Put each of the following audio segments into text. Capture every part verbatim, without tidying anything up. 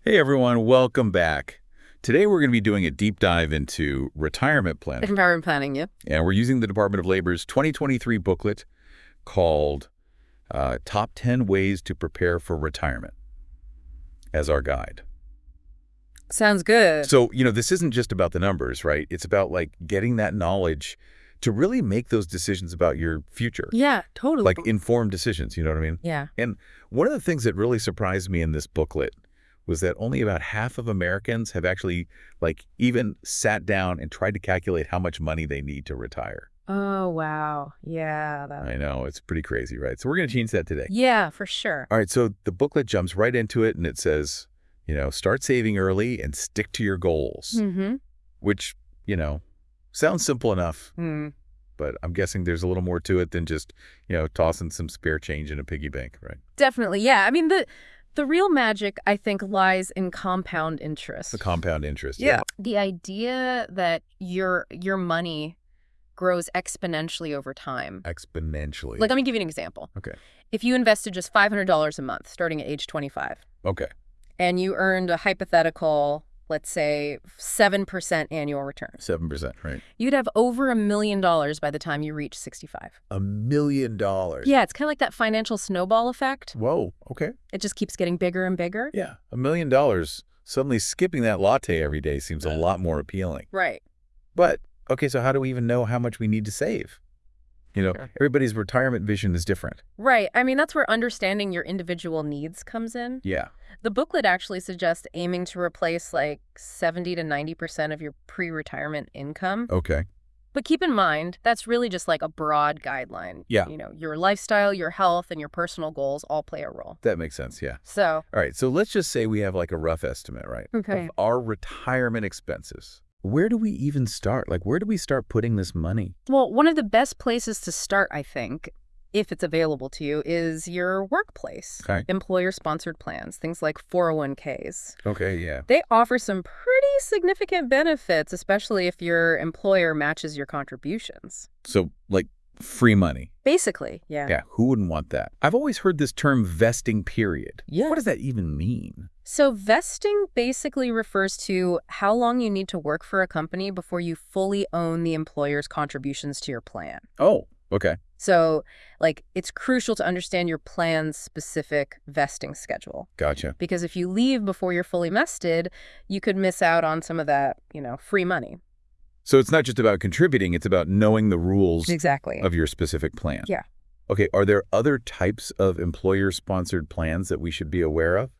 Hey everyone, welcome back. Today we're going to be doing a deep dive into retirement planning. Retirement planning, yeah. And we're using the Department of Labor's twenty twenty-three booklet called uh, Top ten Ways to Prepare for Retirement as our guide. Sounds good. So, you know, this isn't just about the numbers, right? It's about like getting that knowledge to really make those decisions about your future. Yeah, totally. Like informed decisions, you know what I mean? Yeah. And one of the things that really surprised me in this booklet was that only about half of Americans have actually like even sat down and tried to calculate how much money they need to retire. Oh, wow. Yeah. That... I know, it's pretty crazy, right? So we're going to change that today. Yeah, for sure. All right, so the booklet jumps right into it and it says, you know, start saving early and stick to your goals, Mm-hmm. which, you know, sounds simple enough. Mm. But I'm guessing there's a little more to it than just, you know, tossing some spare change in a piggy bank, right? Definitely, yeah. I mean, the the real magic, I think, lies in compound interest. The compound interest. Yeah. The idea that your your money grows exponentially over time. Exponentially. Like, let me give you an example. Okay. If you invested just five hundred dollars a month starting at age twenty-five, Okay. and you earned a hypothetical, let's say, seven percent annual return, seven percent, right? you'd have over a million dollars by the time you reach sixty-five. A million dollars. Yeah, it's kind of like that financial snowball effect. Whoa. Okay. It just keeps getting bigger and bigger. Yeah. A million dollars. Suddenly skipping that latte every day seems a lot more appealing. Right. But, okay, so how do we even know how much we need to save? You know, Sure. everybody's retirement vision is different. Right. I mean, that's where understanding your individual needs comes in. Yeah. The booklet actually suggests aiming to replace like seventy to ninety percent of your pre-retirement income. Okay. But keep in mind, that's really just like a broad guideline. Yeah. You know, your lifestyle, your health, and your personal goals all play a role. That makes sense, yeah. So, All right, so let's just say we have like a rough estimate, right? Okay. Of our retirement expenses. Where do we even start? Like, where do we start putting this money? well, one of the best places to start, I think, if it's available to you, is your workplace. Okay. Employer-sponsored plans, things like four oh one Ks. Okay, yeah. They offer some pretty significant benefits, especially if your employer matches your contributions. So, like, free money. Basically, yeah. Yeah, who wouldn't want that? I've always heard this term vesting period. Yeah. What does that even mean? So vesting basically refers to how long you need to work for a company before you fully own the employer's contributions to your plan. Oh, okay. So, like, it's crucial to understand your plan's specific vesting schedule. Gotcha. Because if you leave before you're fully vested, you could miss out on some of that, you know, free money. So it's not just about contributing, it's about knowing the rules Exactly. of your specific plan. Yeah. Okay, are there other types of employer-sponsored plans that we should be aware of?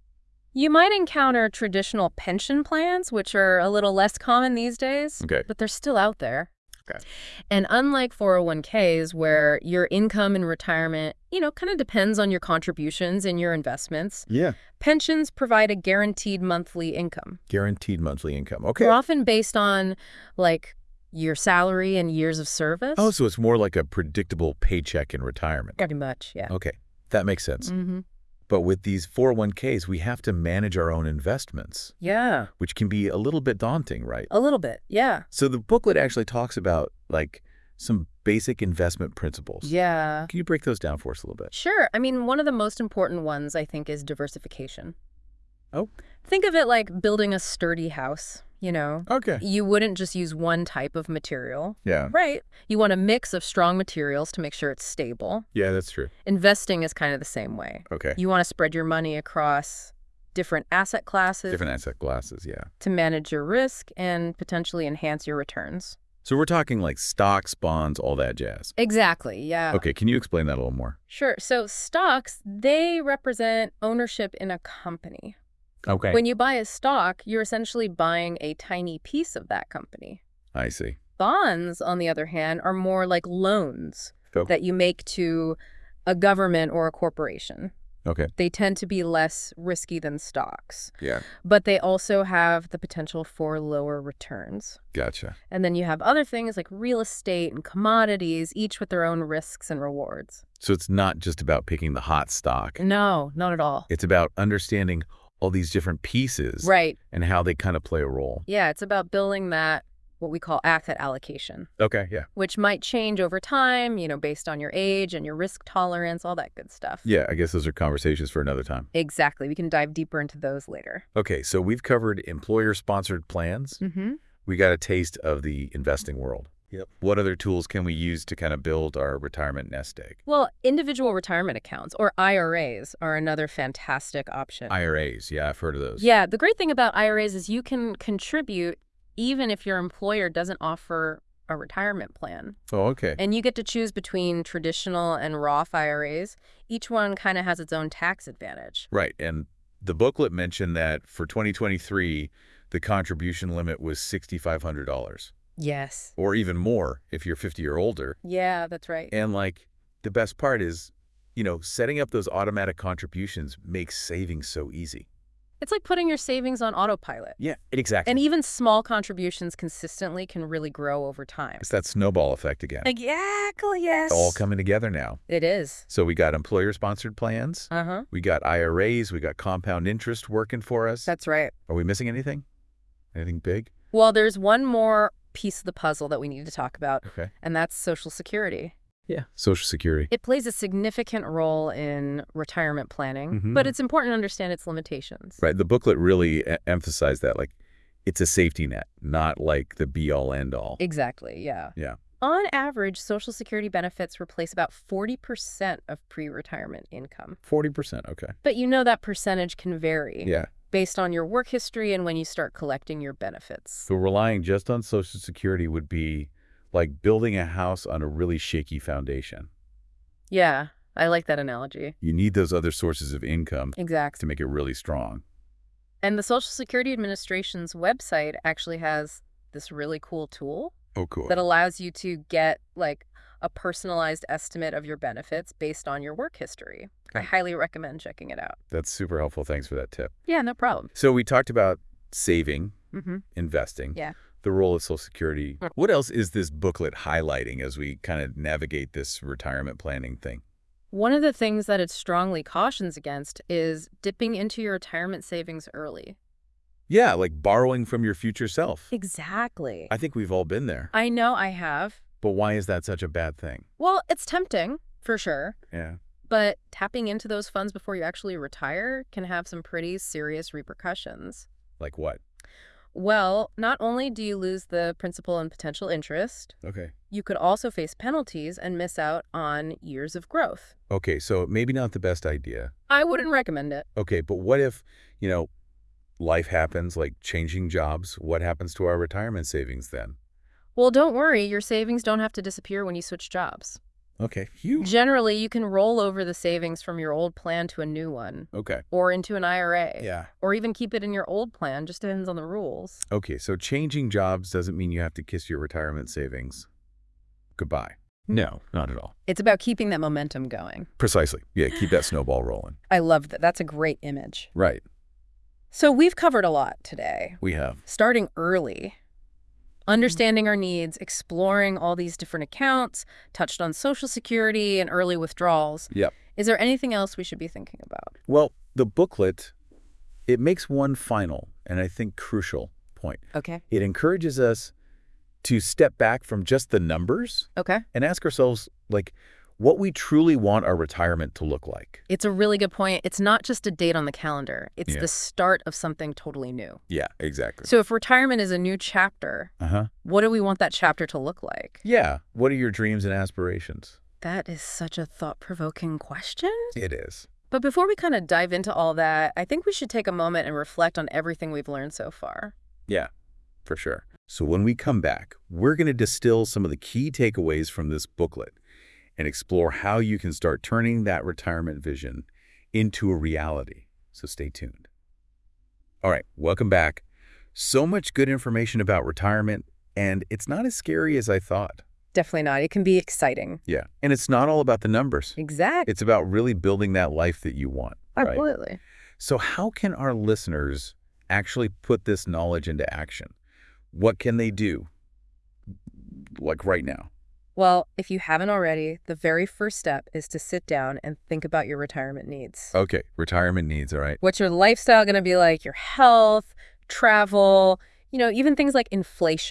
You might encounter traditional pension plans, which are a little less common these days, Okay. but they're still out there. Okay. And unlike four oh one Ks, where your income in retirement, you know, kind of depends on your contributions and your investments, Yeah. pensions provide a guaranteed monthly income. Guaranteed monthly income. Okay. They're often based on, like, your salary and years of service. Oh, so it's more like a predictable paycheck in retirement. Pretty much, yeah. Okay, that makes sense. Mm-hmm. But with these four oh one Ks, we have to manage our own investments, Yeah, which can be a little bit daunting, right? a little bit, yeah. So the booklet actually talks about like some basic investment principles. Yeah. Can you break those down for us a little bit? Sure. I mean, one of the most important ones, I think, is diversification. Oh. Think of it like building a sturdy house, you know? Okay. You wouldn't just use one type of material, Yeah. right? You want a mix of strong materials to make sure it's stable. Yeah, that's true. Investing is kind of the same way. Okay. You want to spread your money across different asset classes Different asset classes, yeah. to manage your risk and potentially enhance your returns. So we're talking like stocks, bonds, all that jazz. Exactly, yeah. Okay, can you explain that a little more? Sure. So stocks, they represent ownership in a company. Okay. When you buy a stock, you're essentially buying a tiny piece of that company. I see. Bonds, on the other hand, are more like loans Oh. that you make to a government or a corporation. Okay. They tend to be less risky than stocks, Yeah. but they also have the potential for lower returns. Gotcha. And then you have other things like real estate and commodities, each with their own risks and rewards. So it's not just about picking the hot stock. No, not at all. It's about understanding all these different pieces Right. and how they kind of play a role. Yeah, it's about building that what we call asset allocation, Okay, yeah. which might change over time, you know, based on your age and your risk tolerance, all that good stuff. Yeah, I guess those are conversations for another time. Exactly. We can dive deeper into those later. Okay, so we've covered employer-sponsored plans. Mm-hmm. We got a taste of the investing world. Yep. What other tools can we use to kind of build our retirement nest egg? Well, individual retirement accounts, or I R As, are another fantastic option. I R As, yeah, I've heard of those. Yeah, the great thing about I R As is you can contribute even if your employer doesn't offer a retirement plan. Oh, okay. And you get to choose between traditional and Roth I R As. Each one kind of has its own tax advantage. Right, and the booklet mentioned that for twenty twenty-three, the contribution limit was six thousand five hundred dollars. Yes. Or even more if you're fifty or older. Yeah, that's right. And like the best part is, you know, setting up those automatic contributions makes saving so easy. It's like putting your savings on autopilot. Yeah, exactly. And even small contributions consistently can really grow over time. It's that snowball effect again. Exactly, yes. All coming together now. It is. So we got employer-sponsored plans. Uh-huh. We got I R As. We got compound interest working for us. That's right. Are we missing anything? Anything big? Well, there's one more piece of the puzzle that we need to talk about, Okay. and that's Social Security. Yeah. Social Security. It plays a significant role in retirement planning, Mhm. but it's important to understand its limitations. Right. The booklet really e- emphasized that. Like, it's a safety net, not like the be-all, end-all. Exactly, yeah. Yeah. On average, Social Security benefits replace about forty percent of pre-retirement income. forty percent. Okay. But you know that percentage can vary Yeah. based on your work history and when you start collecting your benefits. So relying just on Social Security would be like building a house on a really shaky foundation. Yeah, I like that analogy. You need those other sources of income Exactly. to make it really strong. And the Social Security Administration's website actually has this really cool tool Oh, cool. that allows you to get like a personalized estimate of your benefits based on your work history. I Okay. highly recommend checking it out. That's super helpful. Thanks for that tip. Yeah, no problem. So we talked about saving, Mm-hmm. investing, Yeah. the role of Social Security. What else is this booklet highlighting as we kind of navigate this retirement planning thing? One of the things that it strongly cautions against is dipping into your retirement savings early. Yeah, like borrowing from your future self. Exactly. I think we've all been there. I know I have. But why is that such a bad thing? Well, it's tempting, for sure. Yeah. But tapping into those funds before you actually retire can have some pretty serious repercussions. Like what? Well, not only do you lose the principal and potential interest, Okay. you could also face penalties and miss out on years of growth. Okay, so maybe not the best idea. I wouldn't recommend it. Okay, but what if, you know, life happens, like changing jobs? What happens to our retirement savings then? Well, don't worry, your savings don't have to disappear when you switch jobs. Okay, phew. Generally, you can roll over the savings from your old plan to a new one, Okay. or into an I R A, Yeah. or even keep it in your old plan, just depends on the rules. Okay, so changing jobs doesn't mean you have to kiss your retirement savings goodbye. No, not at all. It's about keeping that momentum going. Precisely. Yeah, keep that snowball rolling. I love that. That's a great image. Right. So we've covered a lot today. We have. Starting early, understanding our needs, exploring all these different accounts, touched on Social Security and early withdrawals. Yep. Is there anything else we should be thinking about? Well, the booklet, it makes one final and I think crucial point. Okay. It encourages us to step back from just the numbers Okay. and ask ourselves, like, what we truly want our retirement to look like. It's a really good point. It's not just a date on the calendar. It's Yeah. the start of something totally new. Yeah, exactly. So if retirement is a new chapter, Uh-huh. what do we want that chapter to look like? Yeah. What are your dreams and aspirations? That is such a thought-provoking question. It is. But before we kind of dive into all that, I think we should take a moment and reflect on everything we've learned so far. Yeah, for sure. So when we come back, we're going to distill some of the key takeaways from this booklet and explore how you can start turning that retirement vision into a reality. So stay tuned. All right, welcome back. So much good information about retirement, and it's not as scary as I thought. Definitely not. It can be exciting. Yeah, and it's not all about the numbers. Exactly. It's about really building that life that you want. Right? Absolutely. So how can our listeners actually put this knowledge into action? What can they do, like right now? Well, if you haven't already, the very first step is to sit down and think about your retirement needs. Okay, retirement needs, all right. What's your lifestyle going to be like? Your health, travel, you know, even things like inflation.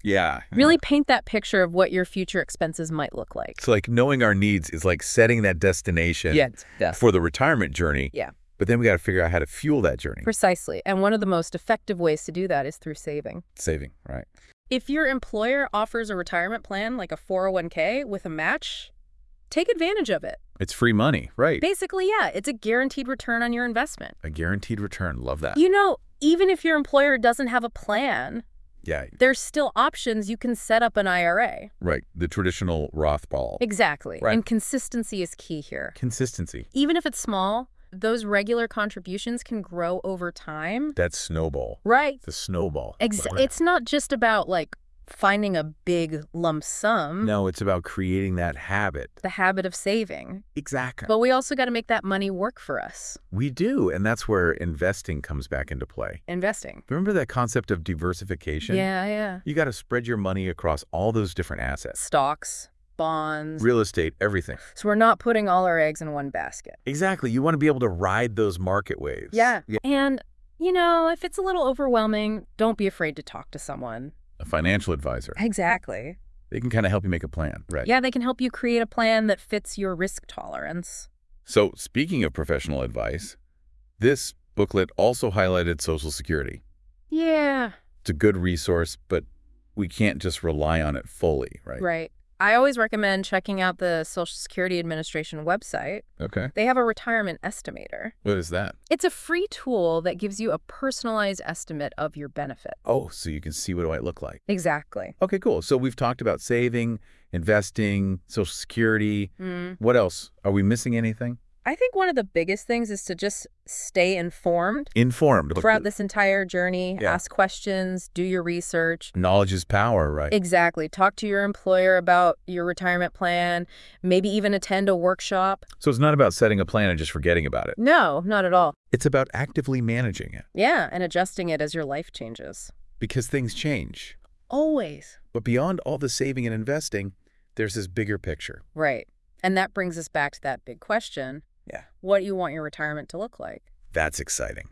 Yeah. Really paint that picture of what your future expenses might look like. So like knowing our needs is like setting that destination Yeah. for the retirement journey. Yeah. But then we got to figure out how to fuel that journey. Precisely. And one of the most effective ways to do that is through saving. Saving, right. If your employer offers a retirement plan like a four oh one K with a match, take advantage of it. It's free money, right. Basically, yeah, it's a guaranteed return on your investment. A guaranteed return. Love that. You know, even if your employer doesn't have a plan, Yeah. there's still options. You can set up an I R A. Right. The traditional Roth ball. Exactly. Right. And consistency is key here. Consistency. Even if it's small, those regular contributions can grow over time. That snowball. Right. The snowball. Ex Right. It's not just about, like, finding a big lump sum. No, it's about creating that habit. The habit of saving. Exactly. But we also got to make that money work for us. We do, and that's where investing comes back into play. Investing. Remember that concept of diversification? Yeah, yeah. You got to spread your money across all those different assets. Stocks, bonds. Real estate, everything. So we're not putting all our eggs in one basket. Exactly. You want to be able to ride those market waves. Yeah. yeah. And, you know, if it's a little overwhelming, don't be afraid to talk to someone. A financial advisor. Exactly. They can kind of help you make a plan. Right. Yeah, they can help you create a plan that fits your risk tolerance. So speaking of professional advice, this booklet also highlighted Social Security. Yeah. It's a good resource, but we can't just rely on it fully, right? Right. I always recommend checking out the Social Security Administration website. Okay. They have a retirement estimator. What is that? It's a free tool that gives you a personalized estimate of your benefit. Oh, so you can see what it might look like. Exactly. Okay, cool. So we've talked about saving, investing, Social Security. Mm. What else? Are we missing anything? I think one of the biggest things is to just stay informed Informed. throughout this entire journey. Yeah. Ask questions, do your research. Knowledge is power, right? Exactly. Talk to your employer about your retirement plan, maybe even attend a workshop. So it's not about setting a plan and just forgetting about it. No, not at all. It's about actively managing it Yeah, and adjusting it as your life changes. because things change. Always. But beyond all the saving and investing, there's this bigger picture. Right. And that brings us back to that big question. Yeah. What do you want your retirement to look like? That's exciting.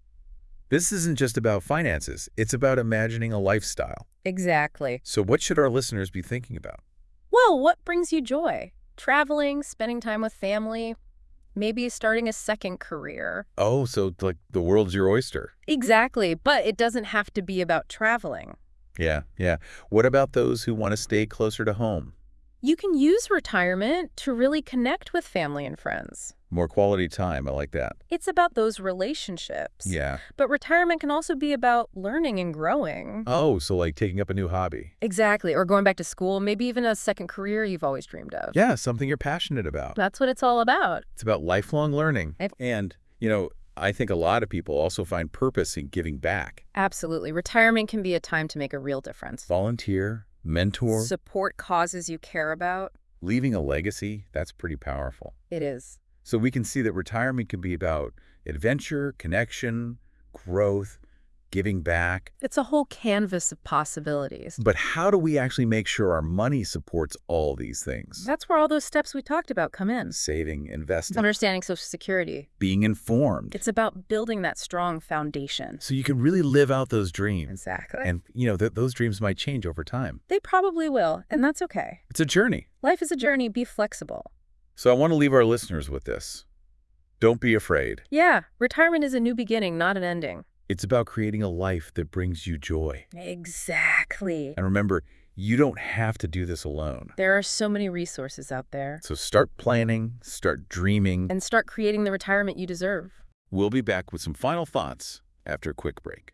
This isn't just about finances. It's about imagining a lifestyle. Exactly. So what should our listeners be thinking about? Well, what brings you joy? Traveling, spending time with family, maybe starting a second career. Oh, so like the world's your oyster. Exactly. But it doesn't have to be about traveling. Yeah, yeah. What about those who want to stay closer to home? You can use retirement to really connect with family and friends. More quality time. I like that. It's about those relationships. Yeah. But retirement can also be about learning and growing. Oh, so like taking up a new hobby. Exactly. Or going back to school, maybe even a second career you've always dreamed of. Yeah, something you're passionate about. That's what it's all about. It's about lifelong learning. I've- And, you know, I think a lot of people also find purpose in giving back. Absolutely. Retirement can be a time to make a real difference. Volunteer, mentor, Support causes you care about. leaving a legacy, that's pretty powerful. It is. So we can see that retirement can be about adventure, connection, growth, giving back. It's a whole canvas of possibilities. But how do we actually make sure our money supports all these things? That's where all those steps we talked about come in. Saving, investing, Understanding Social Security. being informed. It's about building that strong foundation. So you can really live out those dreams. Exactly. And, you know, th those dreams might change over time. They probably will, and that's okay. It's a journey. Life is a journey. Be flexible. So I want to leave our listeners with this. Don't be afraid. Yeah, retirement is a new beginning, not an ending. It's about creating a life that brings you joy. Exactly. And remember, you don't have to do this alone. There are so many resources out there. So start planning, start dreaming. And start creating the retirement you deserve. We'll be back with some final thoughts after a quick break.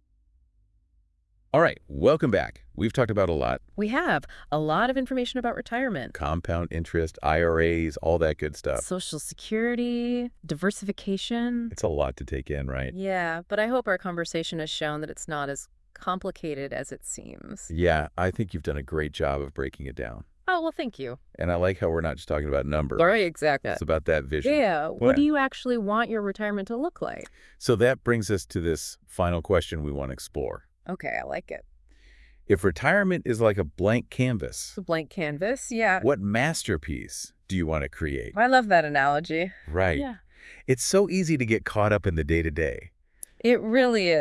All right, welcome back. We've talked about a lot. We have a lot of information about retirement. Compound interest, I R As, all that good stuff. Social Security, diversification. It's a lot to take in, right? Yeah, but I hope our conversation has shown that it's not as complicated as it seems. Yeah, I think you've done a great job of breaking it down. Oh, well, thank you. And I like how we're not just talking about numbers. Right, exactly. It's about that vision. Yeah, Yeah. what do you actually want your retirement to look like? So that brings us to this final question we want to explore. Okay, I like it. If retirement is like a blank canvas, It's a blank canvas, yeah. what masterpiece do you want to create? I love that analogy. Right. Yeah. It's so easy to get caught up in the day-to-day. It really is.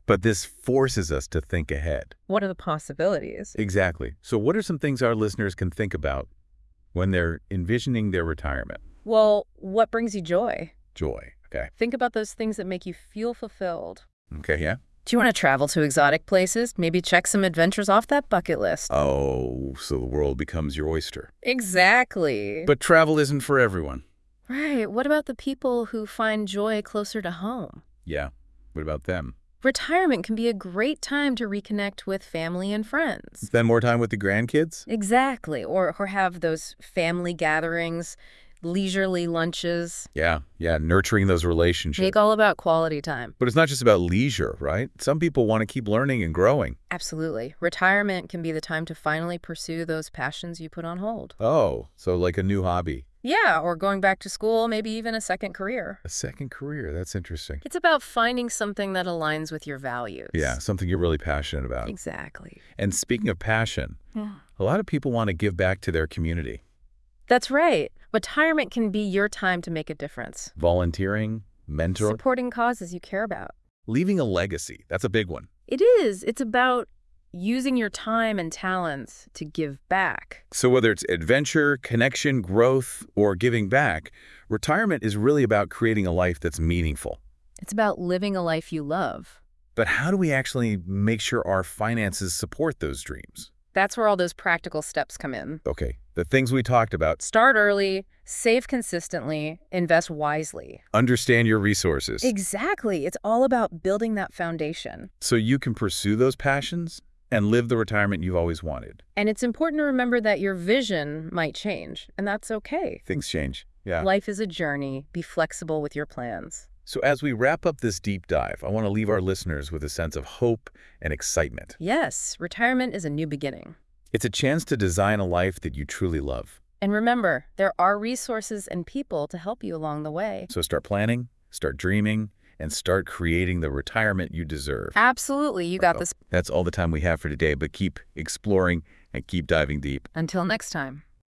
But this forces us to think ahead. What are the possibilities? Exactly. So what are some things our listeners can think about when they're envisioning their retirement? Well, what brings you joy? Joy. Okay. Think about those things that make you feel fulfilled. Okay, yeah. Do you want to travel to exotic places? Maybe check some adventures off that bucket list. Oh, so the world becomes your oyster. Exactly. But travel isn't for everyone. Right. What about the people who find joy closer to home? Yeah. What about them? Retirement can be a great time to reconnect with family and friends. Spend more time with the grandkids? Exactly. Or, or have those family gatherings, leisurely lunches. Yeah, yeah, nurturing those relationships. Make all about quality time. But it's not just about leisure, right? Some people want to keep learning and growing. Absolutely. Retirement can be the time to finally pursue those passions you put on hold. Oh, so like a new hobby. Yeah, or going back to school, maybe even a second career. A second career, that's interesting. It's about finding something that aligns with your values. Yeah, something you're really passionate about. Exactly. And speaking of passion, Yeah. a lot of people want to give back to their community. That's right. Retirement can be your time to make a difference. Volunteering, mentor, Supporting causes you care about. leaving a legacy. That's a big one. It is. It's about using your time and talents to give back. So whether it's adventure, connection, growth, or giving back, retirement is really about creating a life that's meaningful. It's about living a life you love. But how do we actually make sure our finances support those dreams? That's where all those practical steps come in. Okay, the things we talked about. Start early, save consistently, invest wisely. Understand your resources. Exactly. It's all about building that foundation. So you can pursue those passions and live the retirement you've always wanted. And it's important to remember that your vision might change, and that's okay. Things change. Yeah. Life is a journey. Be flexible with your plans. So as we wrap up this deep dive, I want to leave our listeners with a sense of hope and excitement. Yes, retirement is a new beginning. It's a chance to design a life that you truly love. And remember, there are resources and people to help you along the way. So start planning, start dreaming, and start creating the retirement you deserve. Absolutely. You got this. That's all the time we have for today, but keep exploring and keep diving deep. Until next time.